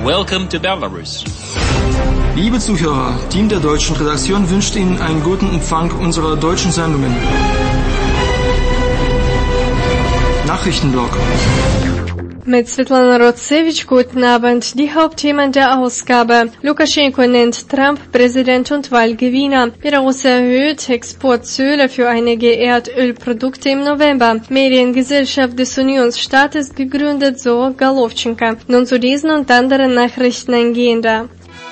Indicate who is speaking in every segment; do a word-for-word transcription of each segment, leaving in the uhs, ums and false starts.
Speaker 1: Welcome to Belarus.
Speaker 2: Liebe Zuhörer, Team der deutschen Redaktion wünscht Ihnen einen guten Empfang unserer deutschen Sendungen. Nachrichtenblock.
Speaker 3: Mit Svetlana Rotsevich, guten Abend. Die Hauptthemen der Ausgabe. Lukaschenko nennt Trump Präsident und Wahlgewinner. Belarus erhöht Exportzölle für einige Erdölprodukte im November. Mediengesellschaft des Unionsstaates gegründet, so Golovchenko. Nun zu diesen und anderen Nachrichten eingehender.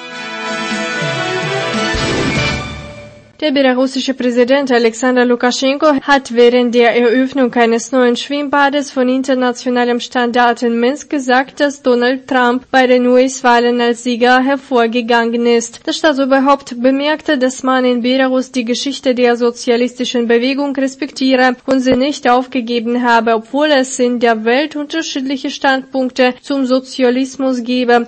Speaker 3: Der belarussische Präsident Alexander Lukaschenko hat während der Eröffnung eines neuen Schwimmbades von internationalem Standard in Minsk gesagt, dass Donald Trump bei den U S-Wahlen als Sieger hervorgegangen ist. Das Staatsoberhaupt bemerkte, dass man in Belarus die Geschichte der sozialistischen Bewegung respektiere und sie nicht aufgegeben habe, obwohl es in der Welt unterschiedliche Standpunkte zum Sozialismus gebe.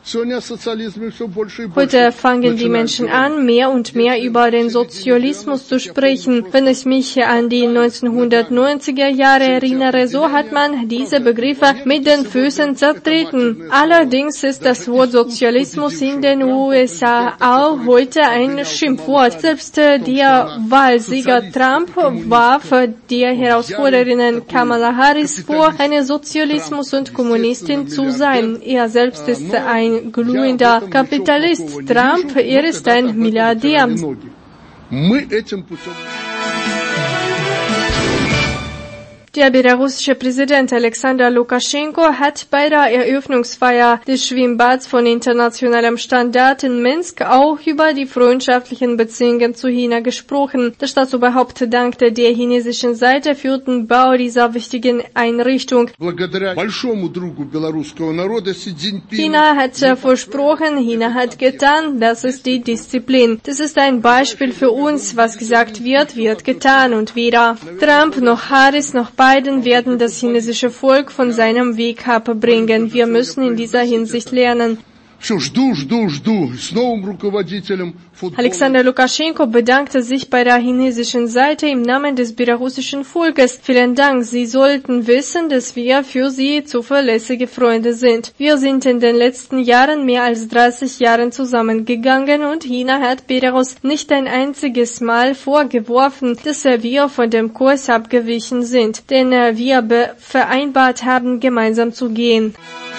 Speaker 3: Heute fangen die Menschen an, mehr und mehr über den Sozialismus zu sprechen. Wenn ich mich an die neunzehnhundertneunziger Jahre erinnere, so hat man diese Begriffe mit den Füßen zertreten. Allerdings ist das Wort Sozialismus in den U S A auch heute ein Schimpfwort. Selbst der Wahlsieger Trump warf der Herausforderin Kamala Harris vor, eine Sozialismus- und Kommunistin zu sein. Er selbst ist ein glühender Kapitalist. Trump, er ist ein Milliardär. Der belarussische Präsident Alexander Lukaschenko hat bei der Eröffnungsfeier des Schwimmbads von internationalem Standard in Minsk auch über die freundschaftlichen Beziehungen zu China gesprochen. Das Staatsoberhaupt dankte der chinesischen Seite für den Bau dieser wichtigen Einrichtung. China hat versprochen, China hat getan, das ist die Disziplin. Das ist ein Beispiel für uns, was gesagt wird, wird getan und weder Trump noch Harris noch Biden werden das chinesische Volk von seinem Weg abbringen. Wir müssen in dieser Hinsicht lernen. Alexander Lukaschenko bedankte sich bei der chinesischen Seite im Namen des belarussischen Volkes. Vielen Dank. Sie sollten wissen, dass wir für Sie zuverlässige Freunde sind. Wir sind in den letzten Jahren mehr als dreißig Jahren zusammengegangen und China hat Belarus nicht ein einziges Mal vorgeworfen, dass wir von dem Kurs abgewichen sind, denn wir vereinbart haben, gemeinsam zu gehen.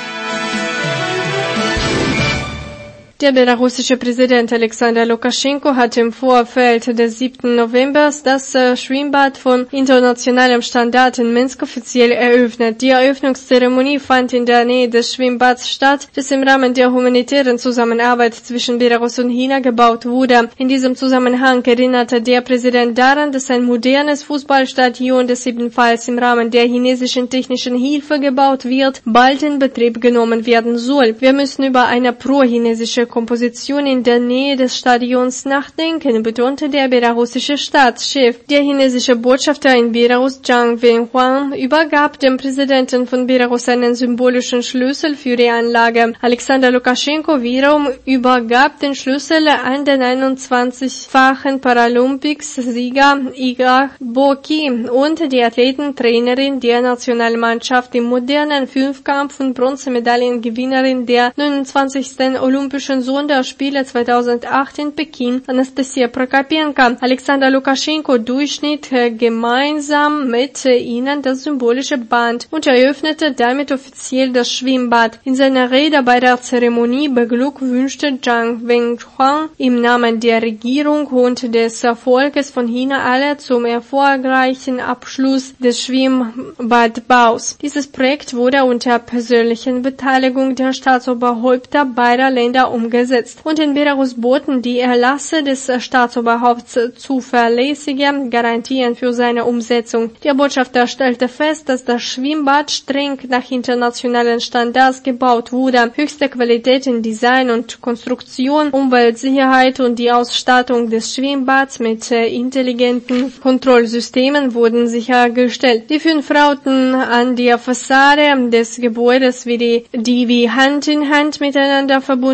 Speaker 3: Der belarussische Präsident Alexander Lukaschenko hat im Vorfeld des siebten November das Schwimmbad von internationalem Standard in Minsk offiziell eröffnet. Die Eröffnungszeremonie fand in der Nähe des Schwimmbads statt, das im Rahmen der humanitären Zusammenarbeit zwischen Belarus und China gebaut wurde. In diesem Zusammenhang erinnerte der Präsident daran, dass ein modernes Fußballstadion, das ebenfalls im Rahmen der chinesischen technischen Hilfe gebaut wird, bald in Betrieb genommen werden soll. Wir müssen über eine pro-chinesische Komposition in der Nähe des Stadions nachdenken, betonte der belarussische Staatschef. Der chinesische Botschafter in Belarus, Zhang Wenhuang, übergab dem Präsidenten von Belarus einen symbolischen Schlüssel für die Anlage. Alexander Lukaschenko wiederum übergab den Schlüssel an den einundzwanzigfachen Paralympics-Sieger Igor Boki und die Athletentrainerin der Nationalmannschaft im modernen Fünfkampf und Bronzemedaillengewinnerin der neunundzwanzigsten Olympischen Sonderspiele zweitausendacht in Peking, Anastasia Prokopenko. Alexander Lukaschenko durchschnitt gemeinsam mit ihnen das symbolische Band und eröffnete damit offiziell das Schwimmbad. In seiner Rede bei der Zeremonie beglückwünschte Zhang Wenhuang im Namen der Regierung und des Volkes von China alle zum erfolgreichen Abschluss des Schwimmbadbaus. Dieses Projekt wurde unter persönlichen Beteiligung der Staatsoberhäupter beider Länder umgesetzt. Und in Belarus boten die Erlasse des Staatsoberhaupts zuverlässige Garantien für seine Umsetzung. Der Botschafter stellte fest, dass das Schwimmbad streng nach internationalen Standards gebaut wurde. Höchste Qualität in Design und Konstruktion, Umweltsicherheit und die Ausstattung des Schwimmbads mit intelligenten Kontrollsystemen wurden sichergestellt. Die fünf Rauten an der Fassade des Gebäudes, wie die, die wie Hand in Hand miteinander verbunden sind,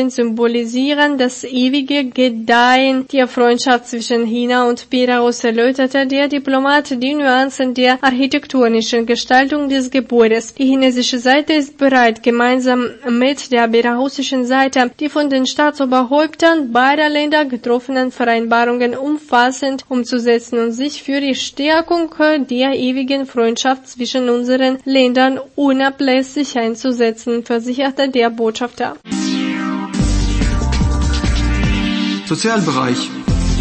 Speaker 3: Medien symbolisieren das ewige Gedeihen der Freundschaft zwischen China und Belarus, erläuterte der Diplomat die Nuancen der architektonischen Gestaltung des Gebäudes. Die chinesische Seite ist bereit, gemeinsam mit der belarussischen Seite die von den Staatsoberhäuptern beider Länder getroffenen Vereinbarungen umfassend umzusetzen und sich für die Stärkung der ewigen Freundschaft zwischen unseren Ländern unablässig einzusetzen, versicherte der Botschafter.
Speaker 2: Sozialbereich.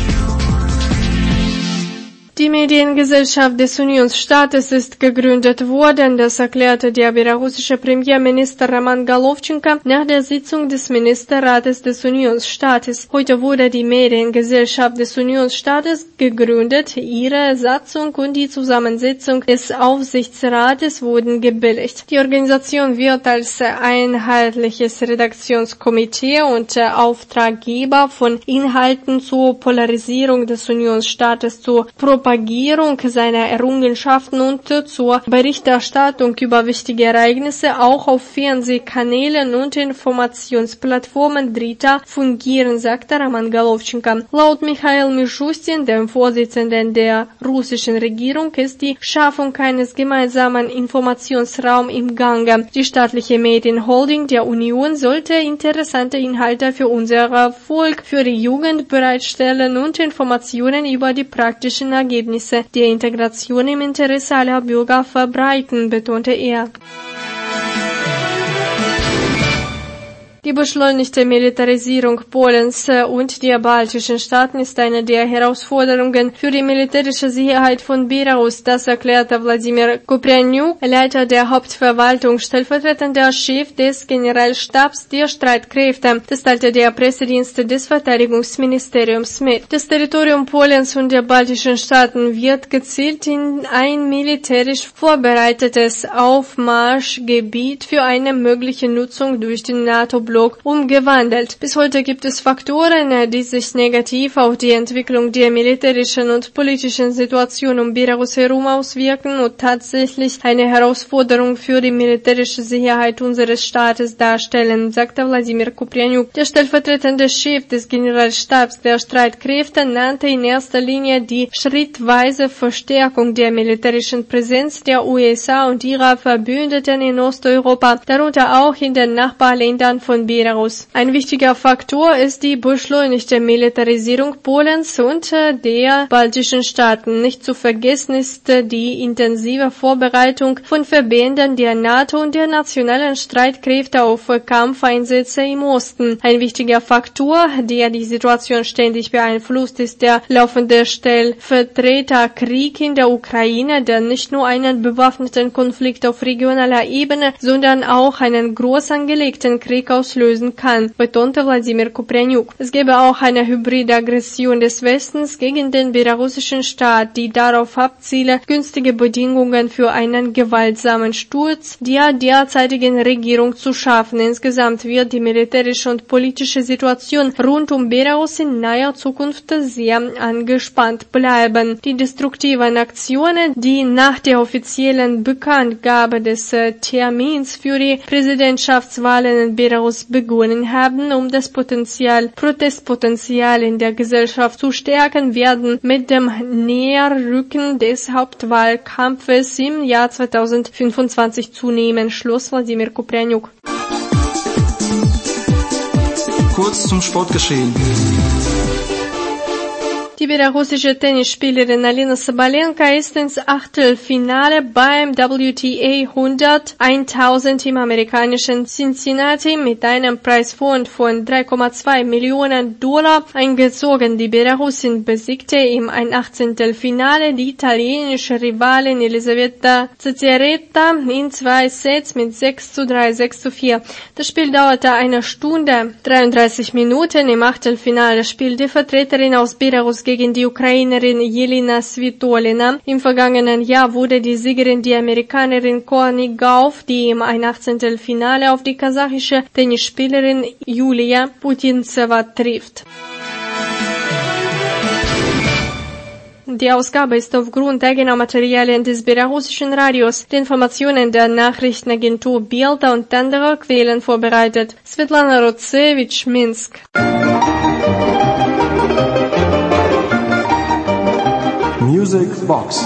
Speaker 3: Die Mediengesellschaft des Unionsstaates ist gegründet worden, das erklärte der belarussische Premierminister Roman Golovchenko nach der Sitzung des Ministerrates des Unionsstaates. Heute wurde die Mediengesellschaft des Unionsstaates gegründet, ihre Satzung und die Zusammensetzung des Aufsichtsrates wurden gebilligt. Die Organisation wird als einheitliches Redaktionskomitee und Auftraggeber von Inhalten zur Polarisierung des Unionsstaates, zur Propaganda Propagierung seiner Errungenschaften und zur Berichterstattung über wichtige Ereignisse auch auf Fernsehkanälen und Informationsplattformen Dritter fungieren, sagte Roman Golovchenko. Laut Michail Mishustin, dem Vorsitzenden der russischen Regierung, ist die Schaffung eines gemeinsamen Informationsraums im Gange. Die staatliche Medienholding der Union sollte interessante Inhalte für unser Volk, für die Jugend bereitstellen und Informationen über die praktischen Ergebnisse der Integration im Interesse aller Bürger verbreiten, betonte er. Die beschleunigte Militarisierung Polens und der baltischen Staaten ist eine der Herausforderungen für die militärische Sicherheit von Belarus, das erklärte Wladimir Kuprianyuk, Leiter der Hauptverwaltung, stellvertretender Chef des Generalstabs der Streitkräfte. Das teilte der Pressedienst des Verteidigungsministeriums mit. Das Territorium Polens und der baltischen Staaten wird gezielt in ein militärisch vorbereitetes Aufmarschgebiet für eine mögliche Nutzung durch den NATO-Block umgewandelt. Bis heute gibt es Faktoren, die sich negativ auf die Entwicklung der militärischen und politischen Situation um Belarus herum auswirken und tatsächlich eine Herausforderung für die militärische Sicherheit unseres Staates darstellen, sagte Wladimir Kuprianyuk. Der stellvertretende Chef des Generalstabs der Streitkräfte nannte in erster Linie die schrittweise Verstärkung der militärischen Präsenz der U S A und ihrer Verbündeten in Osteuropa, darunter auch in den Nachbarländern von Belarus. Ein wichtiger Faktor ist die beschleunigte Militarisierung Polens und der baltischen Staaten. Nicht zu vergessen ist die intensive Vorbereitung von Verbänden der NATO und der nationalen Streitkräfte auf Kampfeinsätze im Osten. Ein wichtiger Faktor, der die Situation ständig beeinflusst, ist der laufende Stellvertreterkrieg in der Ukraine, der nicht nur einen bewaffneten Konflikt auf regionaler Ebene, sondern auch einen groß angelegten Krieg auslösen kann, betonte Wladimir Kuprianyuk. Es gäbe auch eine hybride Aggression des Westens gegen den belarussischen Staat, die darauf abziele, günstige Bedingungen für einen gewaltsamen Sturz der derzeitigen Regierung zu schaffen. Insgesamt wird die militärische und politische Situation rund um Belarus in naher Zukunft sehr angespannt bleiben. Die destruktiven Aktionen, die nach der offiziellen Bekanntgabe des Termins für die Präsidentschaftswahlen in Belarus begonnen haben, um das Potenzial, Protestpotenzial in der Gesellschaft zu stärken, werden mit dem Näherrücken des Hauptwahlkampfes im Jahr zweitausendfünfundzwanzig zunehmen, schloss Wladimir Kuprianyuk.
Speaker 2: Kurz zum Sportgeschehen.
Speaker 3: Die belarussische Tennisspielerin Alina Sabalenka ist ins Achtelfinale beim W T A hundert tausend im amerikanischen Cincinnati mit einem Preisfond von drei Komma zwei Millionen Dollar eingezogen. Die Belarusin besiegte im Achtelfinale die italienische Rivalin Elisabetta Zazzaretta in zwei Sets mit sechs zu drei, sechs zu vier. Das Spiel dauerte eine Stunde, dreiunddreißig Minuten. Im Achtelfinale spielte die Vertreterin aus Belarus gegen die Ukrainerin Jelena Svitolina. Im vergangenen Jahr wurde die Siegerin die Amerikanerin Courtney Gauff, die im Achtelfinale auf die kasachische Tennisspielerin Julia Putintseva trifft. Die Ausgabe ist aufgrund eigener Materialien des belarussischen Radios, den Informationen der Nachrichtenagentur Bielda und anderer Quellen vorbereitet. Svetlana Rotsevich, Minsk.
Speaker 2: Music Box.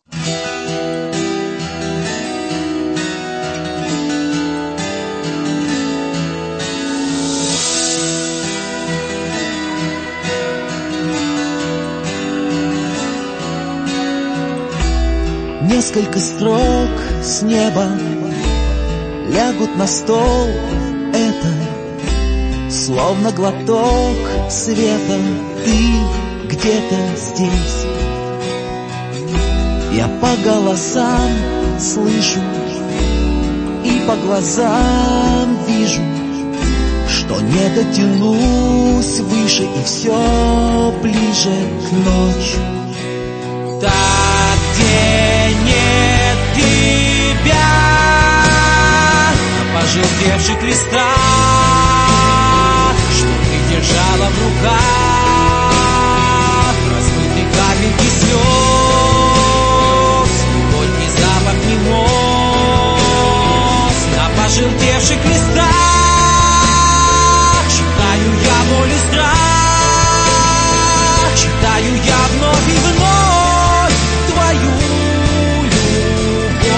Speaker 1: Несколько строк с неба лягут на стол. Это словно глоток света. Ты где-то здесь. Я по голосам слышу и по глазам вижу, что не дотянусь выше и все ближе к ночи. Так, где нет тебя, на пожелтевших листах, что ты держала в руках, размытый капельки слез, глубокий запах мимоз, на пожелтевших листах читаю я боль и страх, читаю я вновь и вновь твою любовь.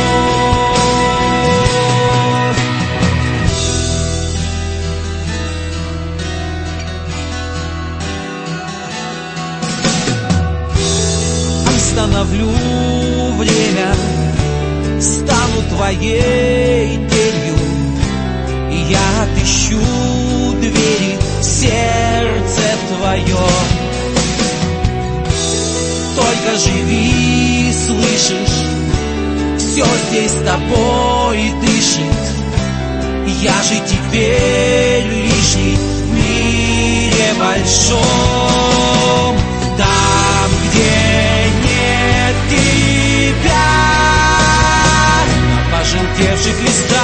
Speaker 1: Остановлю время, стану твоей тенью, и я отыщу двери в сердце твое. Только живи, слышишь, все здесь с тобой дышит. Я же теперь лишний в мире большом. Там, где нет тебя, на пожелтевших листах,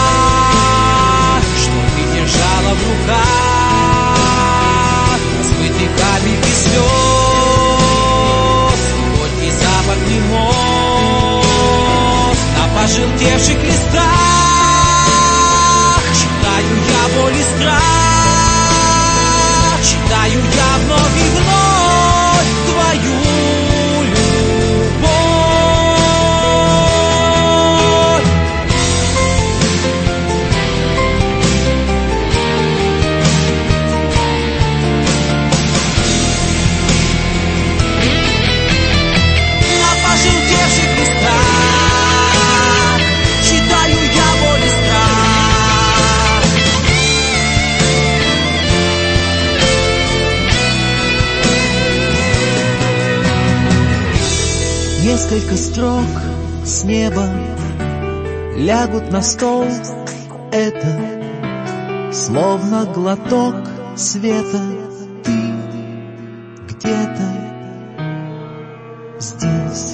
Speaker 1: что ты держала в руках, размытые капельки слез, запах мимоз, на пожелтевших листах читаю я боль и страх, читаю я вновь и вновь твою любовь. Несколько строк с неба лягут на стол. Это словно глоток света. Ты где-то здесь.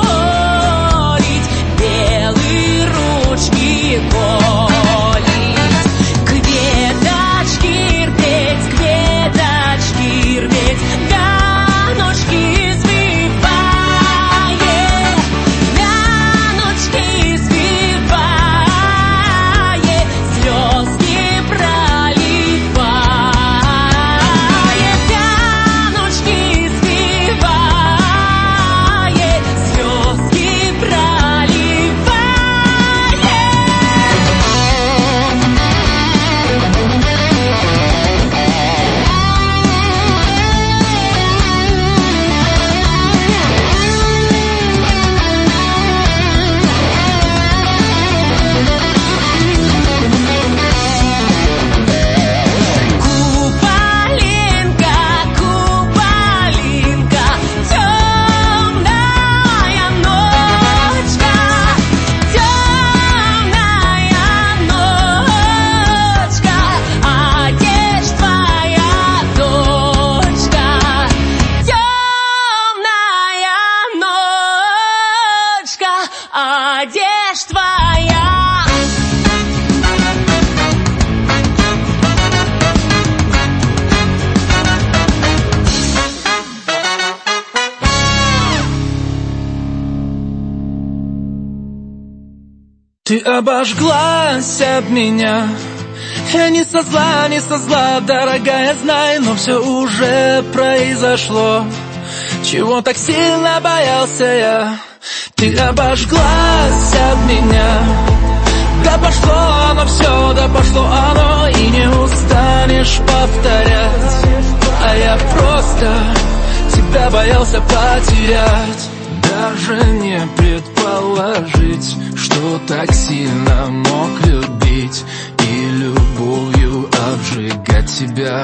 Speaker 4: Голі. Ты обожглась об меня. Я не со зла, не со зла, дорогая, знай, но все уже произошло. Чего так сильно боялся я? Ты обожглась об меня. Да пошло оно все, да пошло оно, и не устанешь повторять. А я просто тебя боялся потерять. Даже не предположить, что так сильно мог любить и любовью обжигать тебя.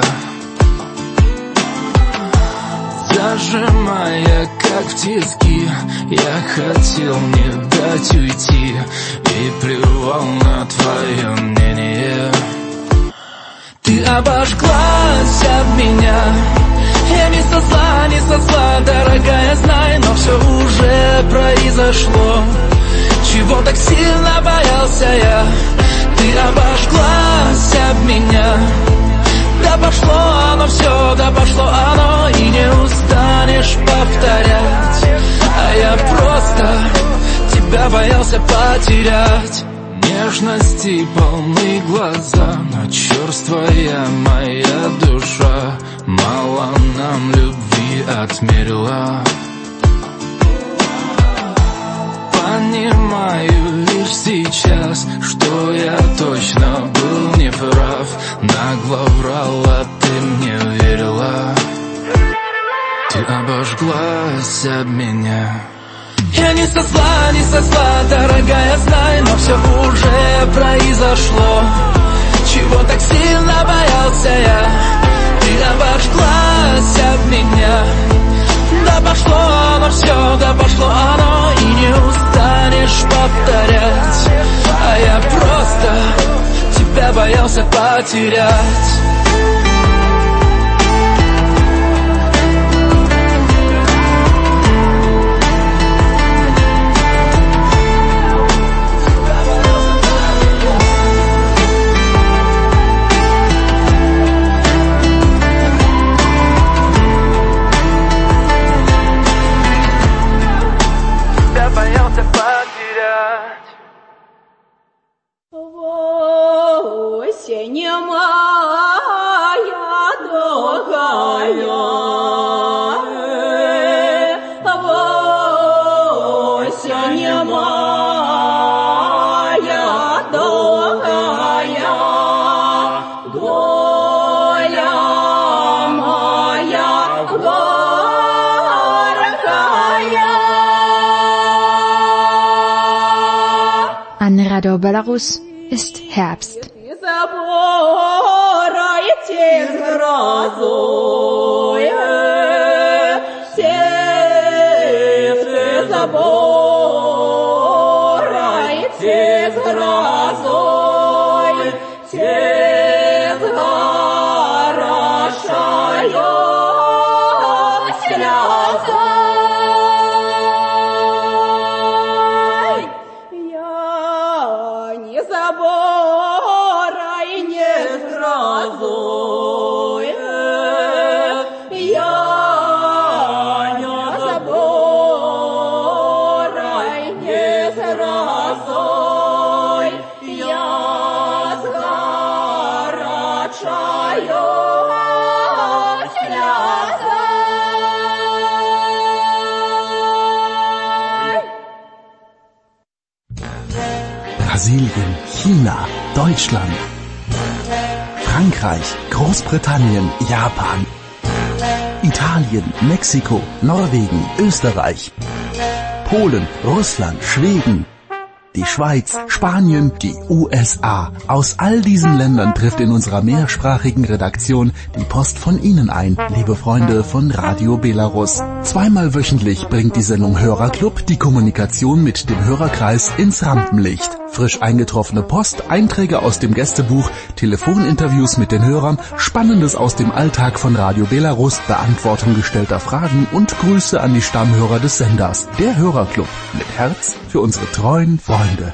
Speaker 4: Зажимая, как в тиски, я хотел не дать уйти и плевал на твое мнение. Ты обожглась об меня. Я не со зла, не со зла, дорогая, знай, но все уже произошло. Чего так сильно боялся я? Ты обожглась об меня. Да пошло оно все, да пошло оно, и не устанешь повторять. А я просто тебя боялся потерять. Нежности полны глаза, но черствая моя душа мало нам любви отмерила. Понимаю лишь сейчас, что я точно был неправ. Нагло врала, ты мне верила. Ты обожглась об меня. Я не со зла, не со зла, дорогая, знай, но все уже произошло. Чего так сильно боялся я? Ты обожглась об меня. Да пошло оно все, да пошло оно, и не устанешь повторять. А я просто тебя боялся потерять.
Speaker 5: Осень моя дорогая, осень моя дорогая, доля моя горькая.
Speaker 6: An Radio Belarus ist Herbst.
Speaker 5: Заборайте грозой, сердце заборайте грозой, сердце хорошая слеза. Я не заборай, не грозой, я не заборай, не грозой, я с горячою слезой.
Speaker 7: Brasilien, China, Deutschland, Frankreich, Großbritannien, Japan, Italien, Mexiko, Norwegen, Österreich, Polen, Russland, Schweden, die Schweiz, Spanien, die U S A. Aus all diesen Ländern trifft in unserer mehrsprachigen Redaktion die Post von Ihnen ein, liebe Freunde von Radio Belarus. Zweimal wöchentlich bringt die Sendung Hörerclub die Kommunikation mit dem Hörerkreis ins Rampenlicht. Frisch eingetroffene Post, Einträge aus dem Gästebuch, Telefoninterviews mit den Hörern, Spannendes aus dem Alltag von Radio Belarus, Beantwortung gestellter Fragen und Grüße an die Stammhörer des Senders. Der Hörerclub mit Herz für unsere treuen Freunde.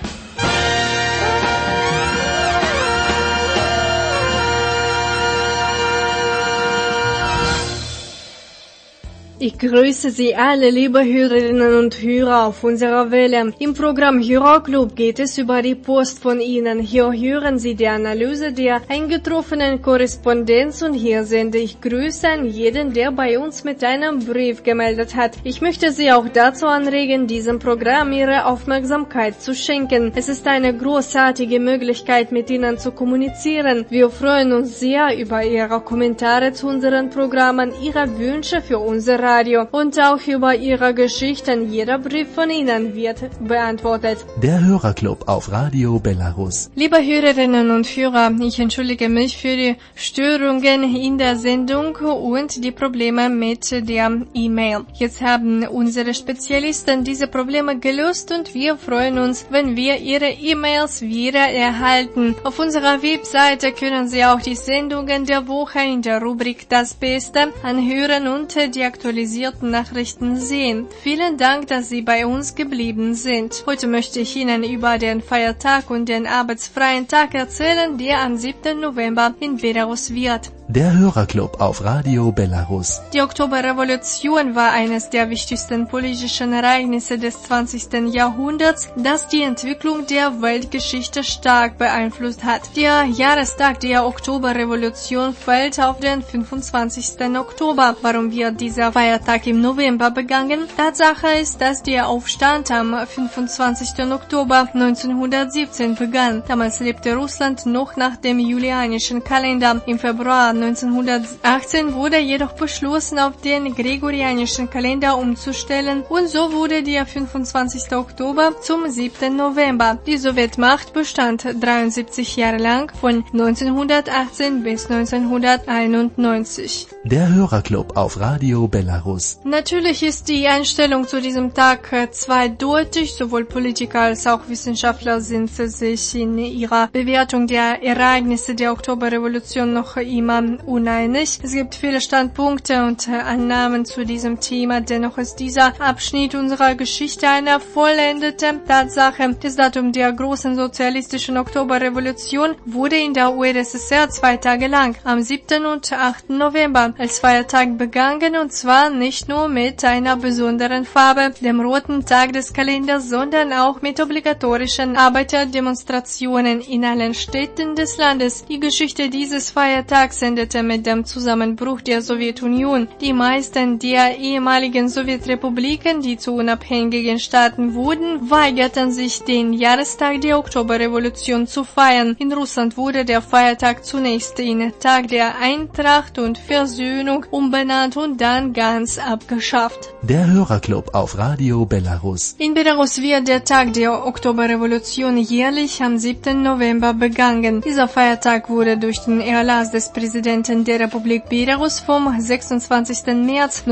Speaker 3: Ich grüße Sie alle, liebe Hörerinnen und Hörer auf unserer Welle. Im Programm Hörerclub geht es über die Post von Ihnen. Hier hören Sie die Analyse der eingetroffenen Korrespondenz und hier sende ich Grüße an jeden, der bei uns mit einem Brief gemeldet hat. Ich möchte Sie auch dazu anregen, diesem Programm Ihre Aufmerksamkeit zu schenken. Es ist eine großartige Möglichkeit, mit Ihnen zu kommunizieren. Wir freuen uns sehr über Ihre Kommentare zu unseren Programmen, Ihre Wünsche für unser Radio und auch über Ihre Geschichten. Jeder Brief von Ihnen wird beantwortet.
Speaker 7: Der Hörerclub auf Radio Belarus.
Speaker 3: Liebe Hörerinnen und Hörer, ich entschuldige mich für die Störungen in der Sendung und die Probleme mit der E-Mail. Jetzt haben unsere Spezialisten diese Probleme gelöst und wir freuen uns, wenn wir Ihre E-Mails wieder erhalten. Auf unserer Webseite können Sie auch die Sendungen der Woche in der Rubrik Das Beste anhören und die aktualisierten Nachrichten sehen. Vielen Dank, dass Sie bei uns geblieben sind. Heute möchte ich Ihnen über den Feiertag und den arbeitsfreien Tag erzählen, der am siebten November in Belarus wird.
Speaker 7: Der Hörerclub auf Radio Belarus.
Speaker 3: Die Oktoberrevolution war eines der wichtigsten politischen Ereignisse des zwanzigsten Jahrhunderts, das die Entwicklung der Weltgeschichte stark beeinflusst hat. Der Jahrestag der Oktoberrevolution fällt auf den fünfundzwanzigsten Oktober. Warum wird dieser Feiertag im November begangen? Tatsache ist, dass der Aufstand am fünfundzwanzigsten Oktober neunzehnhundertsiebzehn begann. Damals lebte Russland noch nach dem julianischen Kalender. Im Februar neunzehnhundertachtzehn wurde jedoch beschlossen, auf den gregorianischen Kalender umzustellen und so wurde der fünfundzwanzigsten Oktober zum siebten November. Die Sowjetmacht bestand dreiundsiebzig Jahre lang, von neunzehnhundertachtzehn bis neunzehnhunderteinundneunzig.
Speaker 7: Der Hörerclub auf Radio Belarus.
Speaker 3: Natürlich ist die Einstellung zu diesem Tag zweideutig. Sowohl Politiker als auch Wissenschaftler sind sich in ihrer Bewertung der Ereignisse der Oktoberrevolution noch immer uneinig. Es gibt viele Standpunkte und Annahmen zu diesem Thema. Dennoch ist dieser Abschnitt unserer Geschichte eine vollendete Tatsache. Das Datum der großen sozialistischen Oktoberrevolution wurde in der U d S S R zwei Tage lang, am siebten und achten November, als Feiertag begangen, und zwar nicht nur mit einer besonderen Farbe, dem roten Tag des Kalenders, sondern auch mit obligatorischen Arbeiterdemonstrationen in allen Städten des Landes. Die Geschichte dieses Feiertags endete mit dem Zusammenbruch der Sowjetunion. Die meisten der ehemaligen Sowjetrepubliken, die zu unabhängigen Staaten wurden, weigerten sich, den Jahrestag der Oktoberrevolution zu feiern. In Russland wurde der Feiertag zunächst in Tag der Eintracht und Versöhnung umbenannt und dann ganz abgeschafft.
Speaker 7: Der Hörerclub auf Radio Belarus.
Speaker 3: In Belarus wird der Tag der Oktoberrevolution jährlich am siebten November begangen. Dieser Feiertag wurde durch den Erlass des Präsidenten der Republik Belarus vom sechsundzwanzigsten März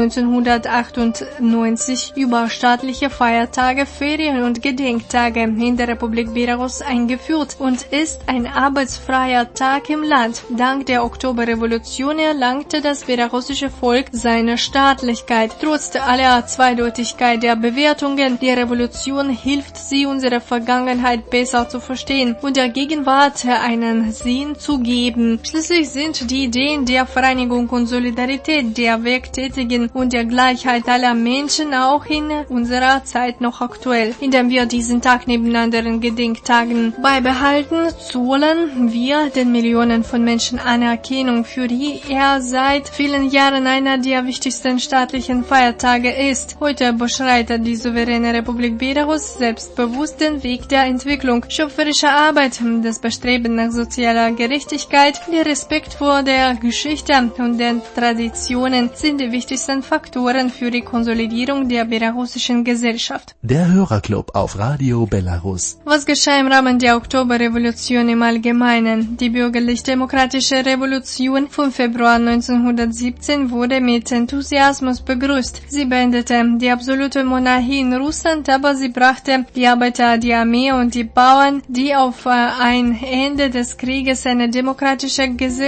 Speaker 3: neunzehnhundertachtundneunzig über staatliche Feiertage, Ferien und Gedenktage in der Republik Belarus eingeführt und ist ein arbeitsfreier Tag im Land. Dank der Oktoberrevolution erlangte das belarussische Volk seine Staatlichkeit. Trotz aller Zweideutigkeit der Bewertungen der Revolution hilft sie, unsere Vergangenheit besser zu verstehen und der Gegenwart einen Sinn zu geben. Schließlich sind die Ideen der Vereinigung und Solidarität, der Werktätigen und der Gleichheit aller Menschen auch in unserer Zeit noch aktuell. Indem wir diesen Tag neben anderen Gedenktagen beibehalten, zollen wir den Millionen von Menschen Anerkennung, für die er seit vielen Jahren einer der wichtigsten staatlichen Feiertage ist. Heute beschreitet die souveräne Republik Belarus selbstbewusst den Weg der Entwicklung. Schöpferische Arbeit, das Bestreben nach sozialer Gerechtigkeit, der Respekt vor der Geschichte und den Traditionen sind die wichtigsten Faktoren für die Konsolidierung der belarussischen Gesellschaft.
Speaker 7: Der Hörerclub auf Radio Belarus.
Speaker 3: Was geschah im Rahmen der Oktoberrevolution im Allgemeinen? Die bürgerlich-demokratische Revolution vom Februar neunzehnhundertsiebzehn wurde mit Enthusiasmus begrüßt. Sie beendete die absolute Monarchie in Russland, aber sie brachte die Arbeiter, die Armee und die Bauern, die auf ein Ende des Krieges eine demokratische Gesellschaft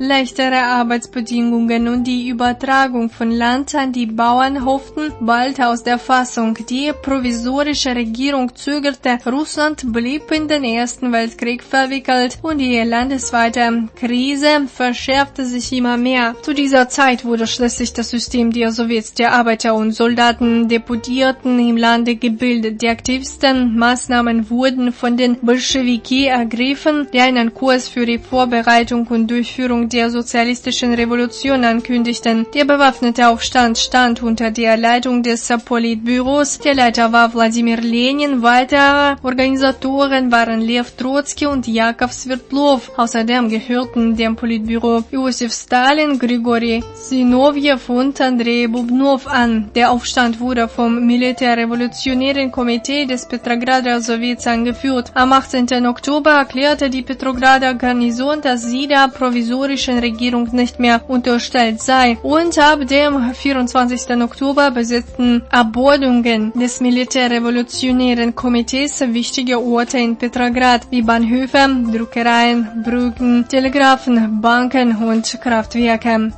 Speaker 3: schlechtere Arbeitsbedingungen und die Übertragung von Land an die Bauern hofften bald aus der Fassung. Die provisorische Regierung zögerte, Russland blieb in den Ersten Weltkrieg verwickelt und die landesweite Krise verschärfte sich immer mehr. Zu dieser Zeit wurde schließlich das System der Sowjets der Arbeiter- und Soldaten-Deputierten im Lande gebildet. Die aktivsten Maßnahmen wurden von den Bolschewiki ergriffen, die einen Kurs für die Vorbereitung und Durchführung der sozialistischen Revolution ankündigten. Der bewaffnete Aufstand stand unter der Leitung des Politbüros. Der Leiter war Wladimir Lenin. Weitere Organisatoren waren Lew Trotzki und Jakov Sverdlov. Außerdem gehörten dem Politbüro Josef Stalin, Grigori Zinovjew und Andrei Bubnov an. Der Aufstand wurde vom Militärrevolutionären Komitee des Petrograder Sowjets angeführt. Am achtzehnten Oktober erklärte die Petrograder Garnison, dass sie der provisorischen Regierung nicht mehr unterstellt sei. Und ab dem vierundzwanzigsten Oktober besetzten Abordnungen des Militärrevolutionären Komitees wichtige Orte in Petrograd wie Bahnhöfe, Druckereien, Brücken, Telegrafen, Banken und Kraftwerke.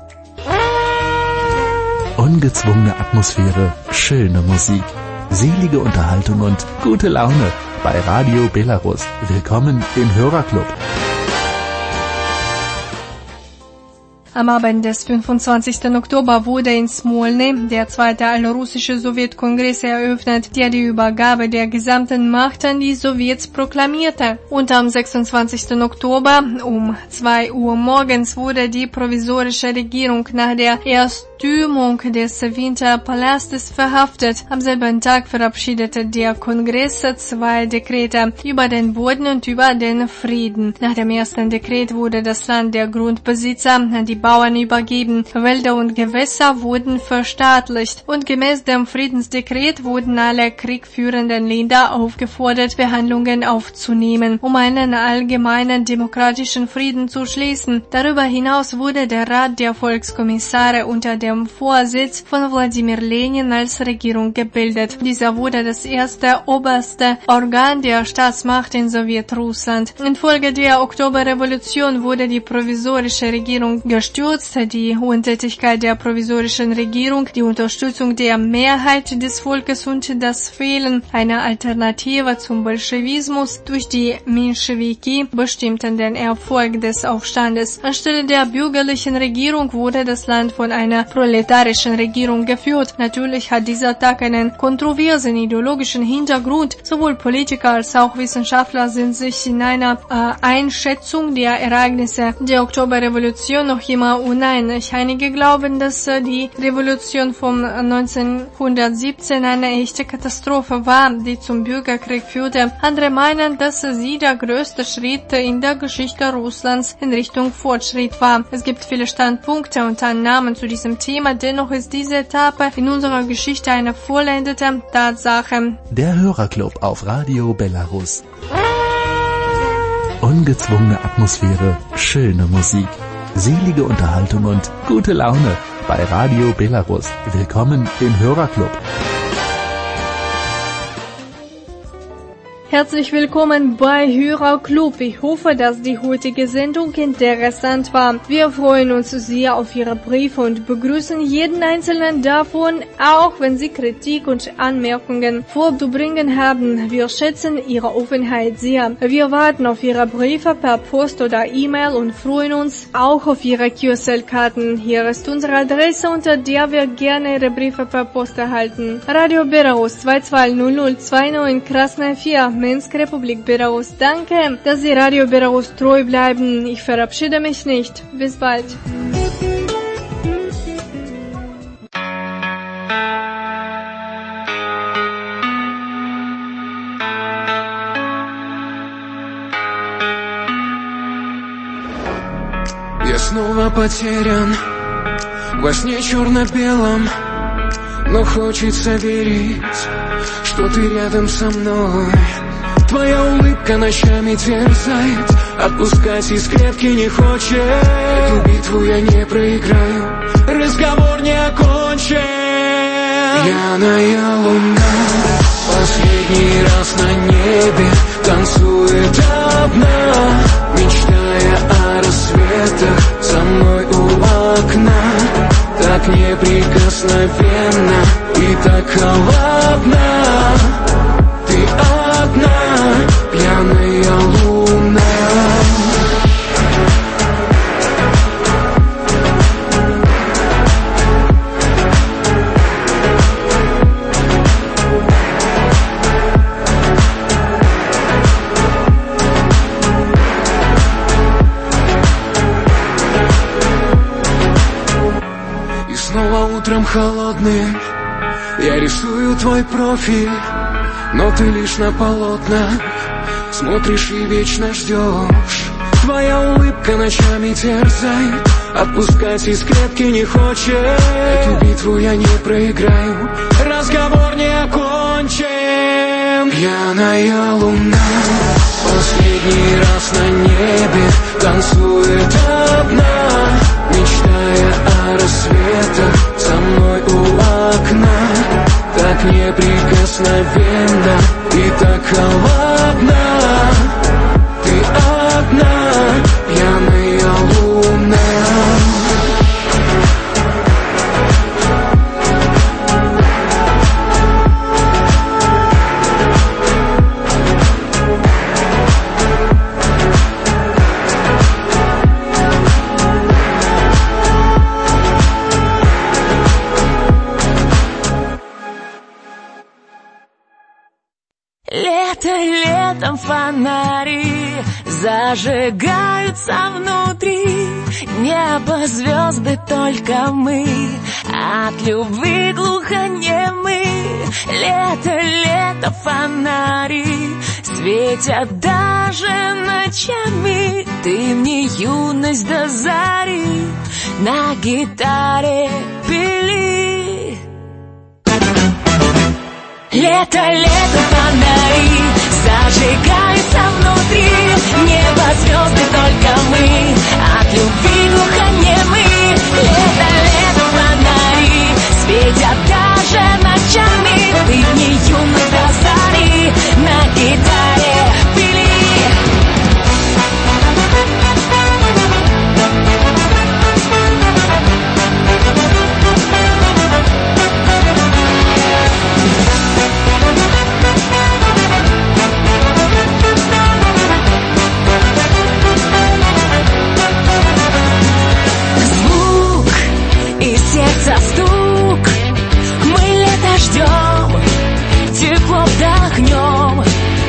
Speaker 7: Ungezwungene Atmosphäre, schöne Musik, selige Unterhaltung und gute Laune bei Radio Belarus. Willkommen im Hörerclub.
Speaker 3: Am Abend des fünfundzwanzigsten Oktober wurde in Smolny der zweite allrussische Sowjetkongress eröffnet, der die Übergabe der gesamten Macht an die Sowjets proklamierte. Und am sechsundzwanzigsten Oktober um zwei Uhr morgens wurde die provisorische Regierung nach der Erstürmung des Winterpalastes verhaftet. Am selben Tag verabschiedete der Kongress zwei Dekrete über den Boden und über den Frieden. Nach dem ersten Dekret wurde das Land der Grundbesitzer an die Bauern übergeben. Wälder und Gewässer wurden verstaatlicht und gemäß dem Friedensdekret wurden alle kriegführenden Länder aufgefordert, Verhandlungen aufzunehmen, um einen allgemeinen demokratischen Frieden zu schließen. Darüber hinaus wurde der Rat der Volkskommissare unter dem Vorsitz von Wladimir Lenin als Regierung gebildet. Dieser wurde das erste oberste Organ der Staatsmacht in Sowjetrussland. Infolge der Oktoberrevolution wurde die provisorische Regierung gestürzt. Die Untätigkeit der provisorischen Regierung, die Unterstützung der Mehrheit des Volkes und das Fehlen einer Alternative zum Bolschewismus durch die Menschewiki bestimmten den Erfolg des Aufstandes. Anstelle der bürgerlichen Regierung wurde das Land von einer proletarischen Regierung geführt. Natürlich hat dieser Tag einen kontroversen ideologischen Hintergrund. Sowohl Politiker als auch Wissenschaftler sind sich in einer äh, Einschätzung der Ereignisse der Oktoberrevolution noch immer uneinig. Einige glauben, dass äh, die Revolution von neunzehnhundertsiebzehn eine echte Katastrophe war, die zum Bürgerkrieg führte. Andere meinen, dass sie der größte Schritt in der Geschichte Russlands in Richtung Fortschritt war. Es gibt viele Standpunkte und Annahmen zu diesem Thema, dennoch ist diese Etappe in unserer Geschichte eine vollendete Tatsache.
Speaker 7: Der Hörerclub auf Radio Belarus. Ungezwungene Atmosphäre, schöne Musik, selige Unterhaltung und gute Laune bei Radio Belarus. Willkommen im Hörerclub.
Speaker 3: Herzlich willkommen bei Hörerclub. Ich hoffe, dass die heutige Sendung interessant war. Wir freuen uns sehr auf Ihre Briefe und begrüßen jeden einzelnen davon, auch wenn Sie Kritik und Anmerkungen vorzubringen haben. Wir schätzen Ihre Offenheit sehr. Wir warten auf Ihre Briefe per Post oder E-Mail und freuen uns auch auf Ihre Q S L-Karten. Hier ist unsere Adresse, unter der wir gerne Ihre Briefe per Post erhalten. Radio Belarus zwei zwei null null zwei neun Krasnaya vier, Minsk, Republik Belarus. Danke, dass Sie Radio Belarus treu bleiben. Ich verabschiede mich nicht. Bis bald.
Speaker 4: Я снова потерян во сне черно-белом, но хочется верить, что ты рядом со мной. Твоя улыбка ночами терзает, отпускать из клетки не хочет. Эту битву я не проиграю, разговор не окончен. Пьяная луна последний раз на небе танцует одна, мечтая о рассветах со мной. так неприкосновенна и так холодна. Ты одна, пьяная луна. Утром холодным я рисую твой профиль, но ты лишь на полотна смотришь и вечно ждешь. Твоя улыбка ночами терзает, отпускать из клетки не хочет. Эту битву я не проиграю, разговор не окончен. Пьяная луна последний раз на небе танцует одна, мечтая о рассветах со мной у окна. Так неприкосновенна и так холодна. Ты одна, пьяная луна.
Speaker 8: Лето, летом фонари зажигаются внутри. Небо, звезды, только мы от любви глухонемы. Лето, лето, фонари светят даже ночами. Ты мне юность до зари на гитаре пили. Лето, лето, фонари зажигаются внутри. Небо, звезды, только мы от любви глухонемы. Лето, лето, фонари светят даже ночами. Ты мне юность до зари на гитаре пили. Стук, мы лето ждем, тепло вдохнем.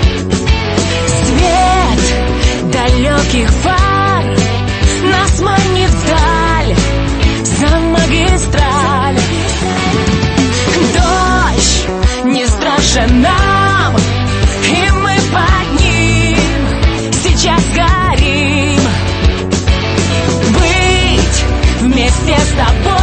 Speaker 8: Свет далеких фар нас манит вдаль за магистраль. Дождь не страшен нам, и мы под ним сейчас горим. Быть вместе с тобой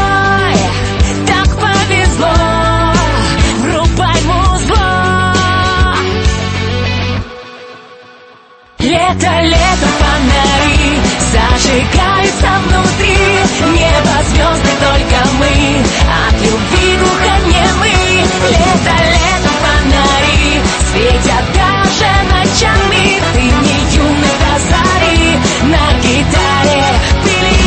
Speaker 8: лето, лето, фонари зажигаются внутри. Небо, звезды, только мы от любви глухонемы. Лето, лето, фонари светят даже ночами. Ты мне юность до зари на гитаре пили.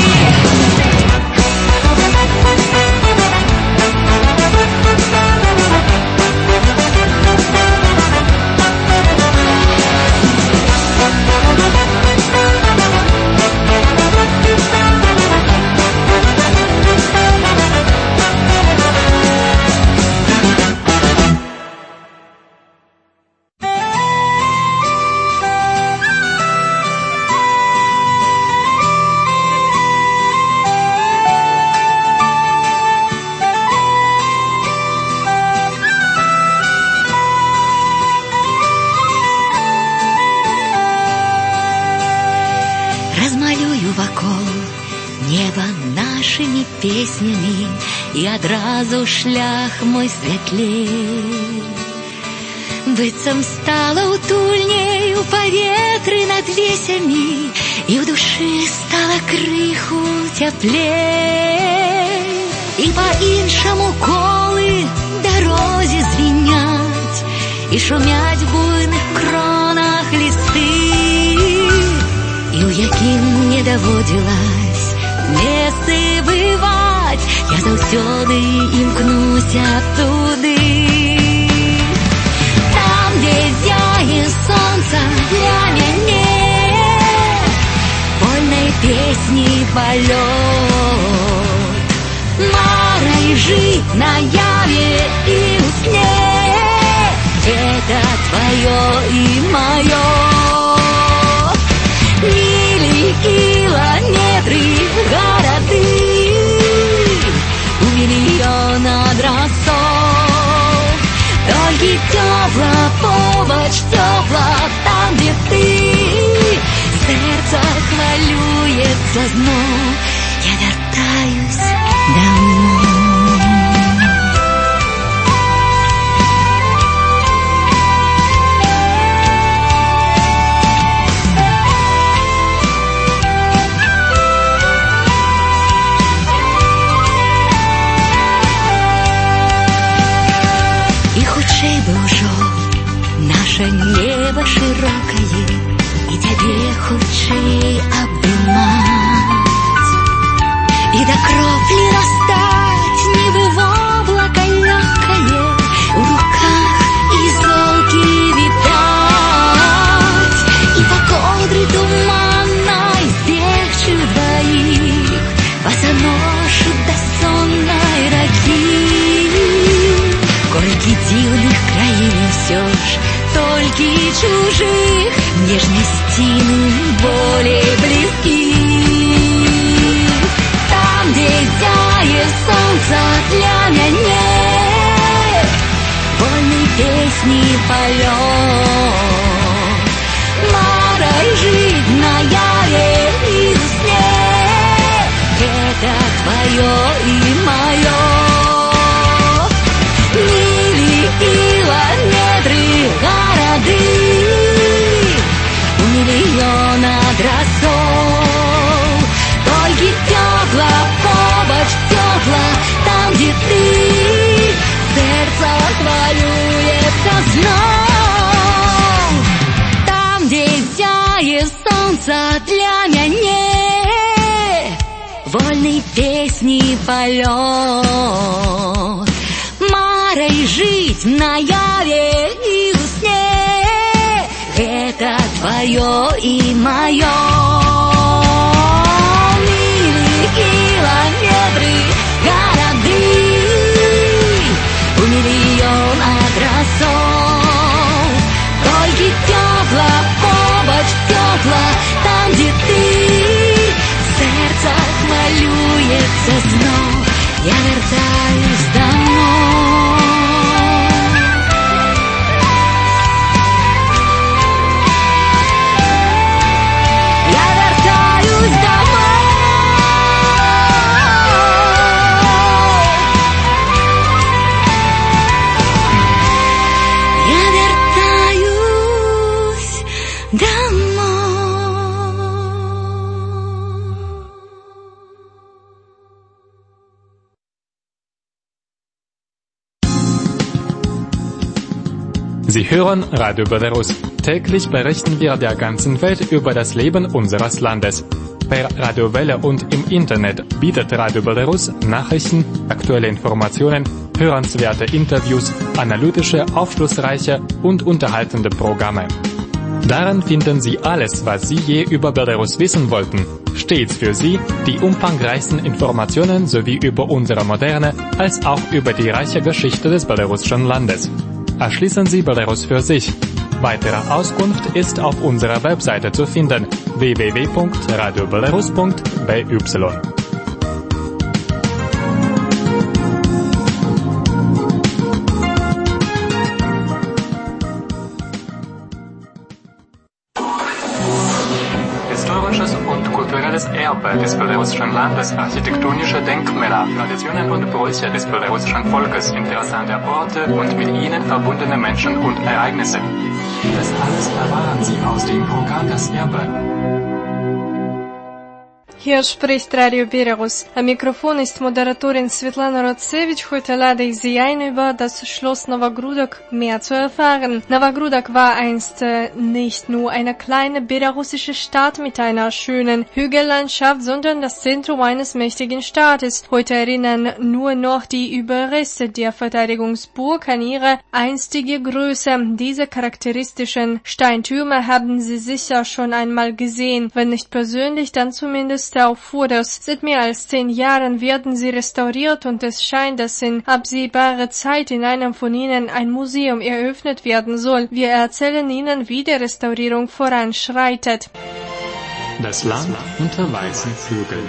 Speaker 8: Песнями, і одразу шлях мой святлей. Быццам стала утульней у паветры над лесямі, і ў душы стала крыху цяплей. І па-іншаму колы дарозе звіняць, і шумяць в буйных кронах лісты, і ў якім мне даводзілась месцы бываць. я заўсёды імкнуся туды. Там, дзе зяе сонца для мяне, вольнай песні палёт. Марай жить наяве и у сне, это твое и мое. Мили, километры, городы, у миллиона адресов. Только тепло, побач, тепло, там, где ты. Сердце хвилюється знов, я вертаюсь домой. І хутчэй бы ўжо наше небо широкое, и тебе хутчэй обнимать, и до кропли растать небо в облако легкое, в руках изолки витать, и по ковдре туманной сбегчи двоих босоношу до сонной роки. Горки дивных краин все ж, только чужих, нежности более близки. Там, где зяе солнце для меня, вольной песни полет. Марай жить наяве и в сне, это твое и мое. Мили, километры, городы, у миллиона адресов. Только тепло, побач, тепло, там, где ты. Сердце хвилюється знов. Там, где зяе солнце для меня, вольной песни полет. Марай жить наяве и в сне, это твое и мое. Мили, километры, городы, у миллион адресов. Только тепло, побач, тепло, там, где ты. Сердце хвилюється знов, я вертаюсь домой.
Speaker 9: Sie hören Radio Belarus. Täglich berichten wir der ganzen Welt über das Leben unseres Landes. Per Radiowelle und im Internet bietet Radio Belarus Nachrichten, aktuelle Informationen, hörenswerte Interviews, analytische, aufschlussreiche und unterhaltende Programme. Darin finden Sie alles, was Sie je über Belarus wissen wollten. Stets für Sie die umfangreichsten Informationen sowie über unsere moderne als auch über die reiche Geschichte des belarussischen Landes. Erschließen Sie Belarus für sich. Weitere Auskunft ist auf unserer Webseite zu finden w w w punkt radio belarus punkt b y. Historisches und kulturelles Erbe des belarussischen Landes, architektonische Denkmäler, Traditionen und Bräuche des belarussischen Volkes, interessante Orte und mit ihnen verbundene Menschen und Ereignisse. Das alles erfahren Sie aus dem Programm Das Erbe.
Speaker 3: Hier spricht Radio Belarus. Am Mikrofon ist Moderatorin Svetlana Rotsevich. Heute lade ich Sie ein, über das Schloss Novogrudok mehr zu erfahren. Novogrudok war einst äh, nicht nur eine kleine belarussische Stadt mit einer schönen Hügellandschaft, sondern das Zentrum eines mächtigen Staates. Heute erinnern nur noch die Überreste der Verteidigungsburg an ihre einstige Größe. Diese charakteristischen Steintürme haben Sie sicher schon einmal gesehen, wenn nicht persönlich, dann zumindest auf Fotos. Seit mehr als zehn Jahren werden sie restauriert und es scheint, dass in absehbarer Zeit in einem von ihnen ein Museum eröffnet werden soll. Wir erzählen Ihnen, wie die Restaurierung voranschreitet.
Speaker 9: Das Land unter weißen Vögeln.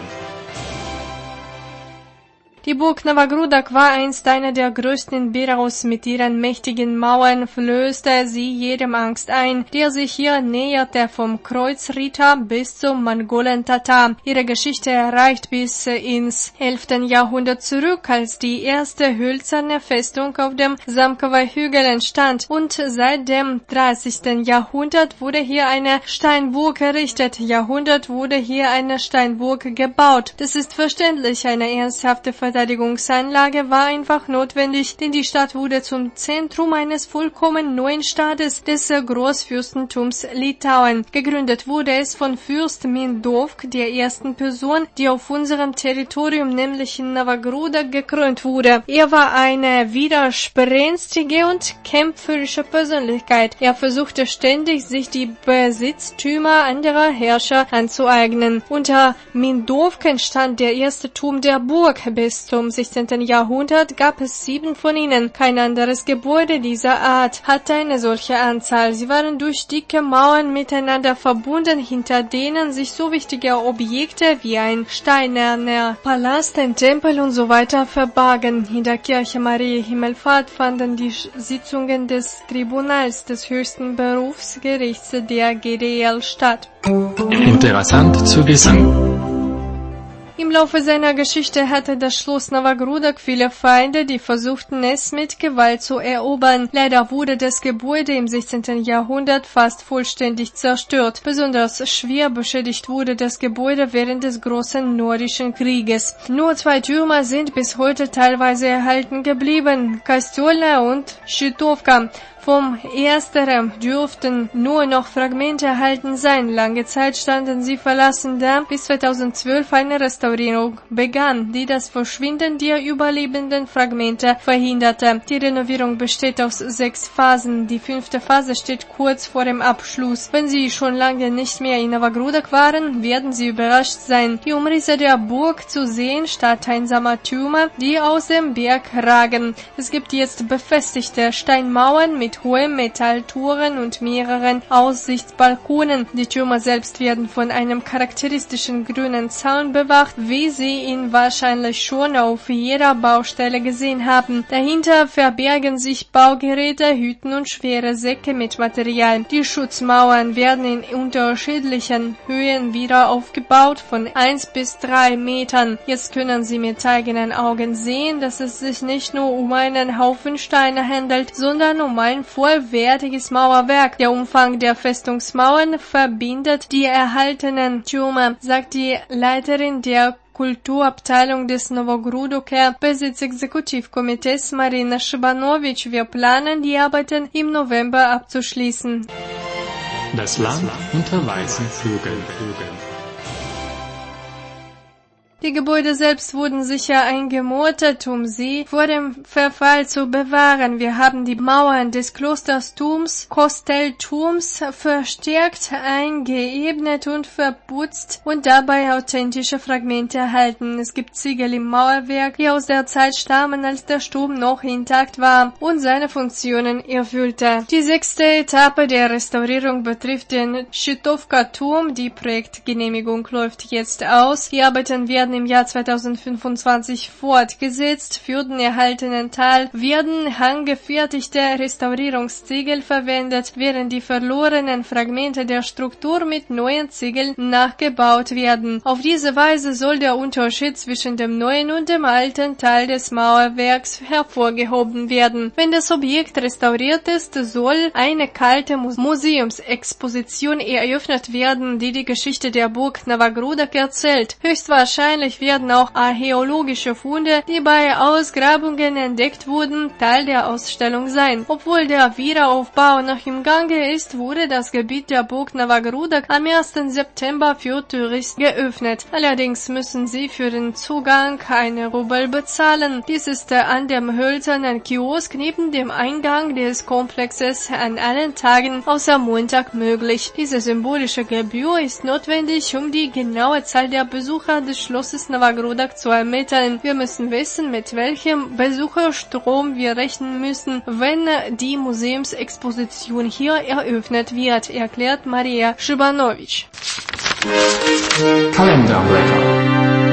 Speaker 3: Die Burg Novogrudok war einst eine der größten in Belarus. Mit ihren mächtigen Mauern flößte sie jedem Angst ein, der sich hier näherte, vom Kreuzritter bis zum Mongolen-Tatar. Ihre Geschichte reicht bis ins elften Jahrhundert zurück, als die erste hölzerne Festung auf dem Samkower-Hügel entstand. Und seit dem dreißigsten Jahrhundert wurde hier eine Steinburg errichtet. Jahrhundert wurde hier eine Steinburg gebaut. Das ist verständlich, eine ernsthafte Verteidigung Verteidigungsanlage war einfach notwendig, denn die Stadt wurde zum Zentrum eines vollkommen neuen Staates des Großfürstentums Litauen. Gegründet wurde es von Fürst Mindovk, der ersten Person, die auf unserem Territorium, nämlich in Novogrudok, gekrönt wurde. Er war eine widerspenstige und kämpferische Persönlichkeit. Er versuchte ständig, sich die Besitztümer anderer Herrscher anzueignen. Unter Mindovk entstand der erste Turm der Burg. Bis zum sechzehnten Jahrhundert gab es sieben von ihnen. Kein anderes Gebäude dieser Art hatte eine solche Anzahl. Sie waren durch dicke Mauern miteinander verbunden, hinter denen sich so wichtige Objekte wie ein steinerner Palast, ein Tempel und so weiter verbargen. In der Kirche Maria Himmelfahrt fanden die Sitzungen des Tribunals des höchsten Berufsgerichts der G D L statt.
Speaker 9: Interessant zu wissen.
Speaker 3: Im Laufe seiner Geschichte hatte das Schloss Novogrudok viele Feinde, die versuchten, es mit Gewalt zu erobern. Leider wurde das Gebäude im sechzehnten Jahrhundert fast vollständig zerstört. Besonders schwer beschädigt wurde das Gebäude während des Großen Nordischen Krieges. Nur zwei Türme sind bis heute teilweise erhalten geblieben: Kostolna und Schitovka. Vom ersteren dürften nur noch Fragmente erhalten sein. Lange Zeit standen sie verlassen da, bis zweitausendzwölf eine Restaurierung begann, die das Verschwinden der überlebenden Fragmente verhinderte. Die Renovierung besteht aus sechs Phasen. Die fünfte Phase steht kurz vor dem Abschluss. Wenn Sie schon lange nicht mehr in Novogrudok waren, werden Sie überrascht sein, die Umrisse der Burg zu sehen, statt einsamer Türme, die aus dem Berg ragen. Es gibt jetzt befestigte Steinmauern mit hohen Metalltoren und mehreren Aussichtsbalkonen. Die Türme selbst werden von einem charakteristischen grünen Zaun bewacht, wie Sie ihn wahrscheinlich schon auf jeder Baustelle gesehen haben. Dahinter verbergen sich Baugeräte, Hütten und schwere Säcke mit Material. Die Schutzmauern werden in unterschiedlichen Höhen wieder aufgebaut, von eins bis drei Metern. Jetzt können Sie mit eigenen Augen sehen, dass es sich nicht nur um einen Haufen Steine handelt, sondern um ein vollwertiges Mauerwerk. Der Umfang der Festungsmauern verbindet die erhaltenen Türme, sagt die Leiterin der Kulturabteilung des Novogrudoker Besitzexekutivkomitees Marina Schibanovic. Wir planen, die Arbeiten im November abzuschließen.
Speaker 9: Das Land unter weißen Vögeln.
Speaker 3: Die Gebäude selbst wurden sicher eingemottet, um sie vor dem Verfall zu bewahren. Wir haben die Mauern des Klostersturms, Kostellturms verstärkt, eingeebnet und verputzt und dabei authentische Fragmente erhalten. Es gibt Ziegel im Mauerwerk, die aus der Zeit stammen, als der Sturm noch intakt war und seine Funktionen erfüllte. Die sechste Etappe der Restaurierung betrifft den Schitovka-Turm. Die Projektgenehmigung läuft jetzt aus. Die Arbeiten werden werden im Jahr zweitausendfünfundzwanzig fortgesetzt. Für den erhaltenen Teil werden handgefertigte Restaurierungsziegel verwendet, während die verlorenen Fragmente der Struktur mit neuen Ziegeln nachgebaut werden. Auf diese Weise soll der Unterschied zwischen dem neuen und dem alten Teil des Mauerwerks hervorgehoben werden. Wenn das Objekt restauriert ist, soll eine kalte Museumsexposition eröffnet werden, die die Geschichte der Burg Novogródek erzählt. Höchstwahrscheinlich werden auch archäologische Funde, die bei Ausgrabungen entdeckt wurden, Teil der Ausstellung sein. Obwohl der Wiederaufbau noch im Gange ist, wurde das Gebiet der Burg Novogródek am ersten September für Touristen geöffnet. Allerdings müssen sie für den Zugang einen Rubel bezahlen. Dies ist an dem hölzernen Kiosk neben dem Eingang des Komplexes an allen Tagen außer Montag möglich. Diese symbolische Gebühr ist notwendig, um die genaue Zahl der Besucher des Schlosses Novogródek zu ermitteln. Wir müssen wissen, mit welchem Besucherstrom wir rechnen müssen, wenn die Museumsexposition hier eröffnet wird, erklärt Maria Szybanowicz.
Speaker 2: Kalenderblätter.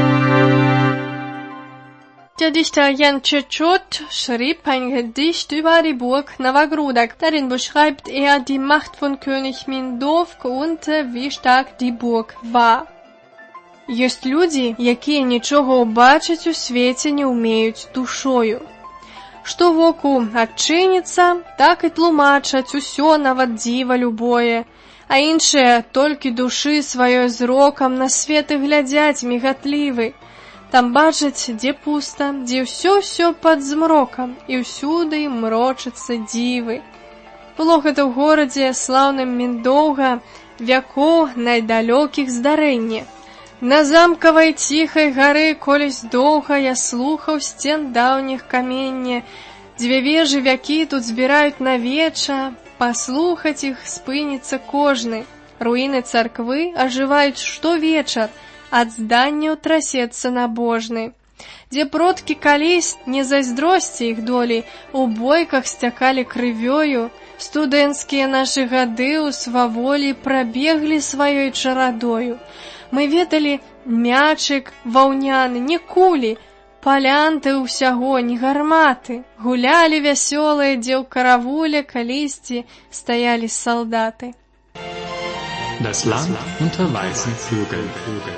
Speaker 3: Der Dichter Jan Čečot schrieb ein Gedicht über die Burg Novogródek. Darin beschreibt er die Macht von König Міндовк und wie stark die Burg war. Есть люди, які нічого убачить у світі не вміють душою. Што в оку адчиніцца, так і тлумачаць усё нават дзіва любое, а іншыя толькі душы сваёй зрокам на свет і глядзяць мігатлівы. Там бачаць, дзе пуста, дзе ўсё-ўсё пад змрокам, і ўсюды мрочацца дзівы. Было гэта ў горадзе слаўным Міндоўга, вякоў найдалёкіх здарэнне. На замкавай ціхай гары колісь доўга я слухаў сцен даўніх каменне. Дзве вежы вякі тут збіраюць на веча, паслухаць іх спыніцца кожны. Руіны царквы ажываюць штовечар, ад зданняў трасецца набожны. Дзе продкі калісь, не зайздросці іх долі, у бойках сцякалі крывёю, студэнцкія нашы гады ў сваволі прабеглі сваёй чарадою. Мы ведалі мячык ваўняны, не кулі, палянты ўсяго, не гарматы. Гулялі вясёлыя, дзе ў каравуле калісьці стаялі салдаты.
Speaker 9: Das Land unter weißen Vögeln.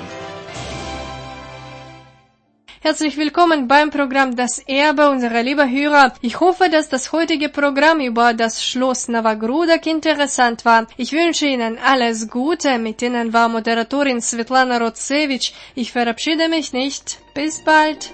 Speaker 3: Herzlich willkommen beim Programm Das Erbe unserer lieben Hörer. Ich hoffe, dass das heutige Programm über das Schloss Novogródek interessant war. Ich wünsche Ihnen alles Gute. Mit Ihnen war Moderatorin Svetlana Rotsevich. Ich verabschiede mich nicht. Bis bald.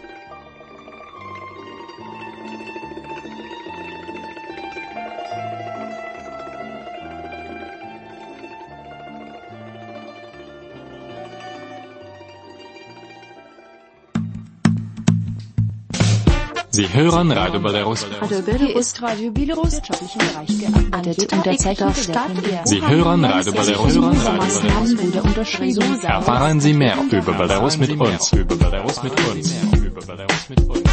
Speaker 9: Sie hören Radio Belarus.
Speaker 6: Hier ist Radio Belarus wirtschaftlichen Bereich gearbeitet und der Zeitung Stadt.
Speaker 9: Sie hören Radio Belarus.
Speaker 6: Maßnahmen wurde unterschrieben.
Speaker 9: Erfahren Sie mehr über Belarus mit uns. Über Belarus mit uns. Über Belarus mit uns.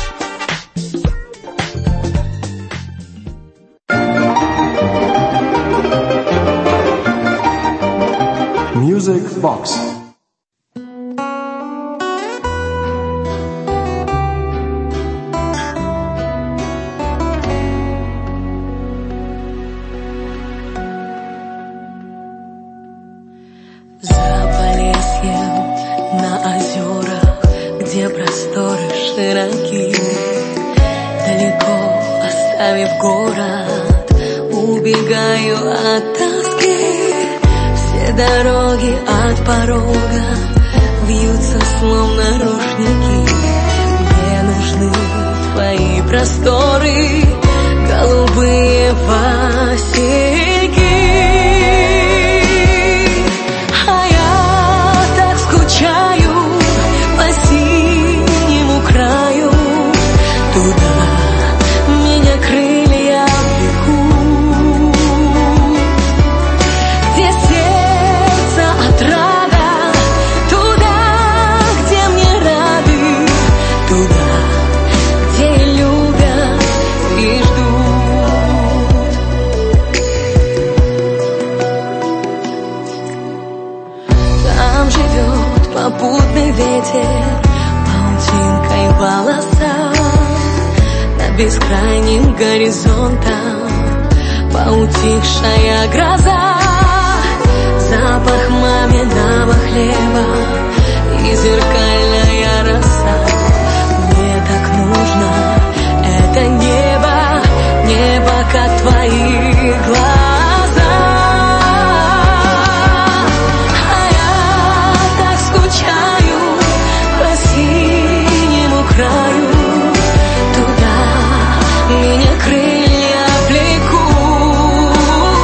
Speaker 2: Music Box.
Speaker 10: Дороги от порога вьются словно рушники, где нужны твои просторы, голубые васильки. А я так скучаю по синему краю, туда меня крылья влекут, где отрада, туда, где мне рады, туда, где любят и ждут. Там живет попутный ветер, полоса над бескрайним горизонтом, поутихшая гроза, запах маминого хлеба и зеркальная роса. Мне так нужно это небо, небо, как твои глаза. А я так скучаю по синему краю, туда меня крылья влекут,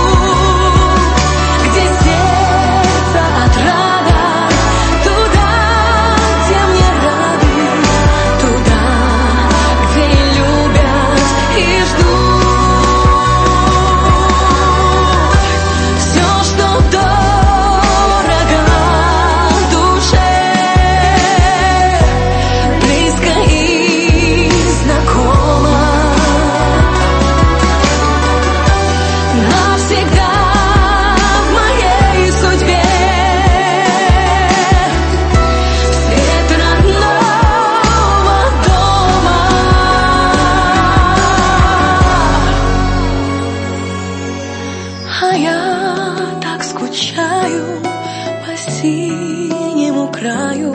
Speaker 10: где сердце отрада, туда, где мне рады, туда, где любят и ждут. Все, что дорого душе, близко и знакомо, навсегда в моей судьбе, свет родного дома. А я так скучаю по синему краю,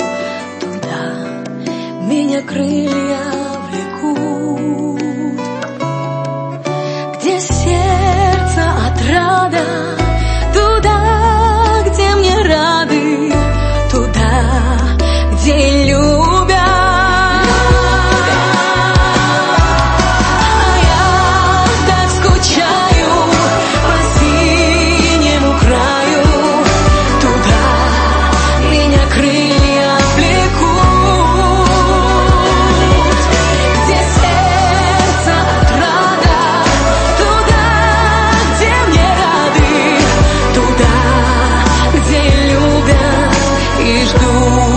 Speaker 10: туда меня крылья влекут, где сердце отрада, туда, где мне рады, туда, где любят. А я так скучаю по синему краю, туда меня крылья влекут, где сердце отрада, туда, где мне рады, туда, где любят и ждут.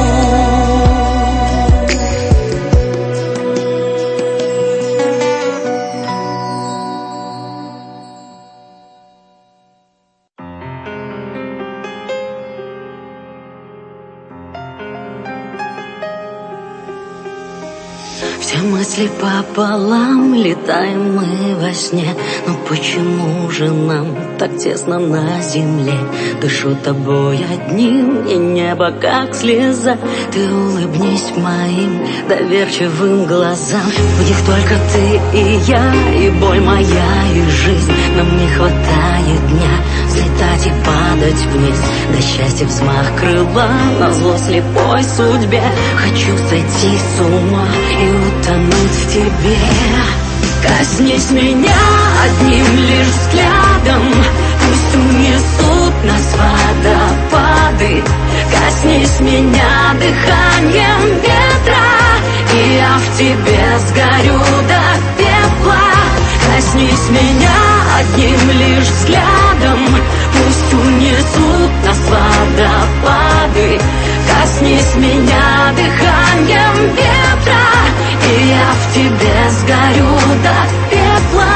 Speaker 10: Все мысли пополам, летаем мы во сне. Но почему же нам так тесно на земле? Дышу тобой одним, и небо как слеза. Ты улыбнись моим доверчивым глазам. В них только ты и я, и боль моя, и жизнь. Нам не хватает дня взлетать и падать вниз. До счастья взмах крыла, назло слепой судьбе. Хочу сойти с ума и утонуть в тебе. Коснись меня одним лишь взглядом, пусть унесут нас водопады. Коснись меня дыханием ветра, и я в тебе сгорю до пепла. Коснись меня одним лишь взглядом, пусть унесут нас водопады. Коснись меня дыханием ветра, и я в тебе сгорю до пепла.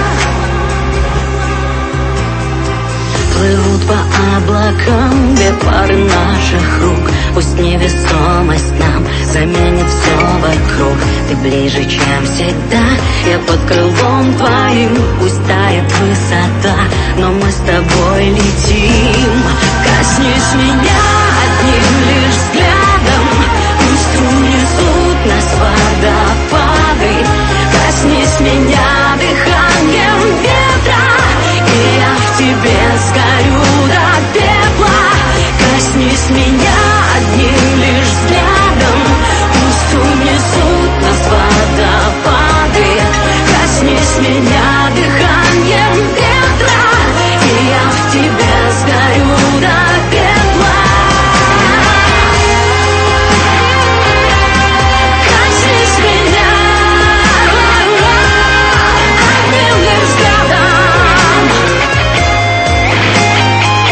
Speaker 10: Плывут по облакам две пары наших рук. Пусть невесомость нам заменит все вокруг. Ты ближе, чем всегда, я под крылом твоим. Пусть тает высота, но мы с тобой летим. Коснись меня одним лишь взглядом, пусть унесут нас водопады. Коснись меня дыханием ветра, и я в тебе сгорю до пепла. Коснись меня одним лишь взглядом, пусть унесут нас водопады. Коснись меня дыханием ветра, и я в тебе сгорю до пепла. Коснись меня одним лишь взглядом.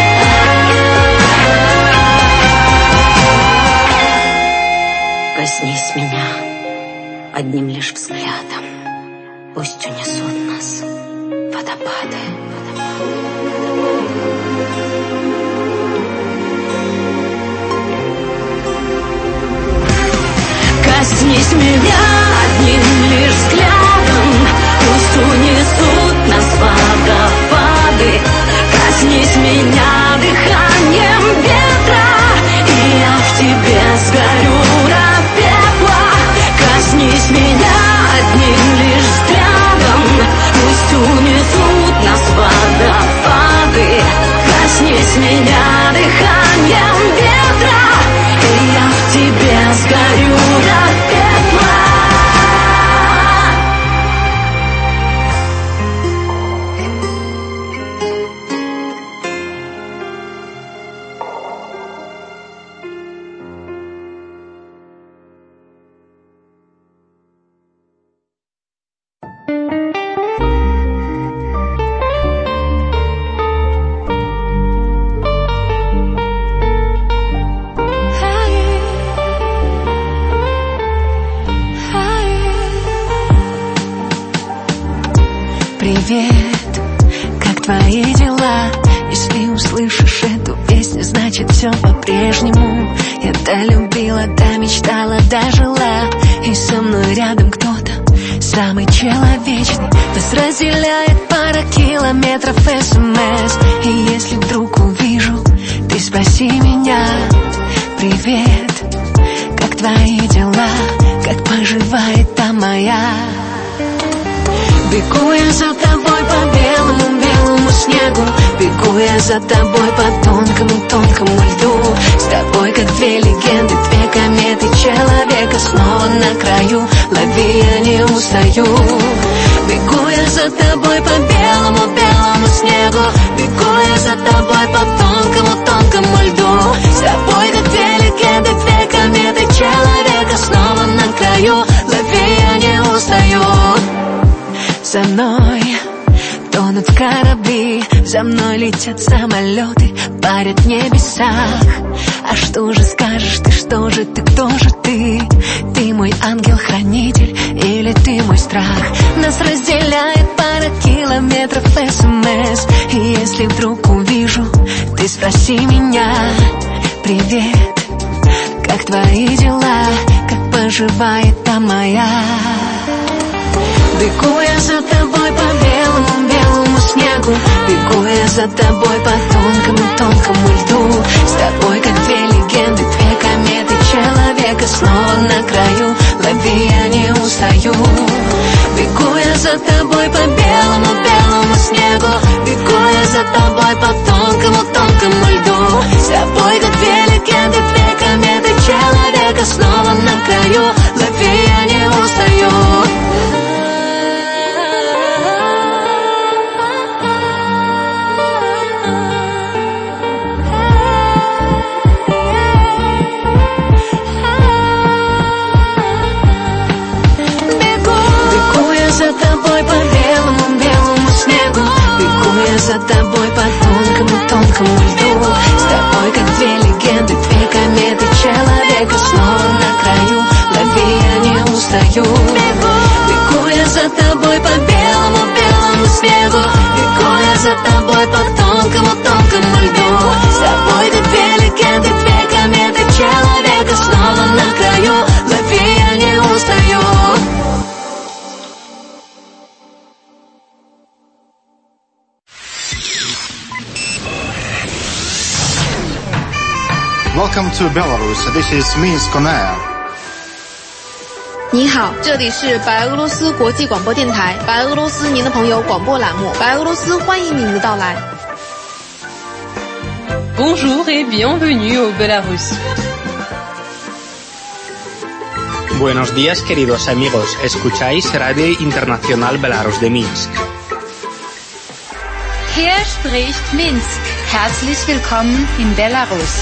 Speaker 11: дела. Если услышишь эту песню, значит все по-прежнему. Я долюбила, да мечтала, да жила. И со мной рядом кто-то самый человечный. Нас разделяет пара километров СМС. И если вдруг увижу, ты спроси меня: привет, как твои дела, как поживает та моя? Бегу я за тобой по белому, белому снегу. Бегу я за тобой по тонкому, тонкому льду. С тобой как две легенды, две кометы человека. Снова на краю, лови, я не устаю. Бегу я за тобой по белому, белому снегу. Бегу я за тобой по тонкому, тонкому льду. С тобой как две легенды, две кометы человека. Снова на краю, лови, я не устаю. За мной тонут корабли, за мной летят самолеты, парят в небесах. А что же скажешь ты, что же ты, кто же ты? Ты мой ангел-хранитель или ты мой страх? Нас разделяет пара километров СМС. И если вдруг увижу, ты спроси меня: привет, как твои дела, как поживает та моя? Бегу я за тобой по белому, белому снегу. Бегу я за тобой по тонкому, тонкому льду. С тобой как две легенды, две кометы человека. Снова на краю, лови, я не устаю. Бегу я за тобой по белому, белому снегу. Бегу я за тобой по тонкому, тонкому льду. С тобой как две легенды, две кометы человека. Снова на краю, лови, я не устаю. За тобой по тонкому, тонкому льду. С тобой как две легенды, две кометы человека. Снова на краю, лови, я не устаю. Бегу я за тобой по белому, белому снегу. Бегу я за тобой по тонкому, тонкому льду. С тобой как две легенды, две кометы человека. Снова на краю, лови, я не устаю.
Speaker 12: Welcome to Belarus. This is Minsk on Air.
Speaker 13: 你好，这里是白俄罗斯国际广播电台，白俄罗斯您的朋友广播栏目，白俄罗斯欢迎您的到来。
Speaker 14: Bonjour et bienvenue au Belarus.
Speaker 15: Buenos días, queridos amigos. Escucháis Radio Internacional Belarus de Minsk.
Speaker 8: Hier spricht Minsk. Herzlich willkommen in Belarus.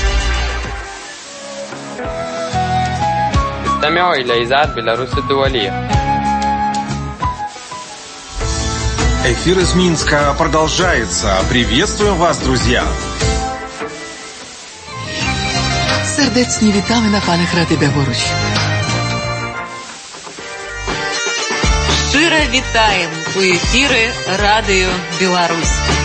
Speaker 16: استمعوا إلى إذاعة بيلاروس الدولية.
Speaker 17: Эфир из Минска продолжается. Приветствуем вас, друзья.
Speaker 18: Serdecznie witamy na falach Radia Białoruś.
Speaker 19: Щиро вітаємо у ефірі Радіо Білорусь.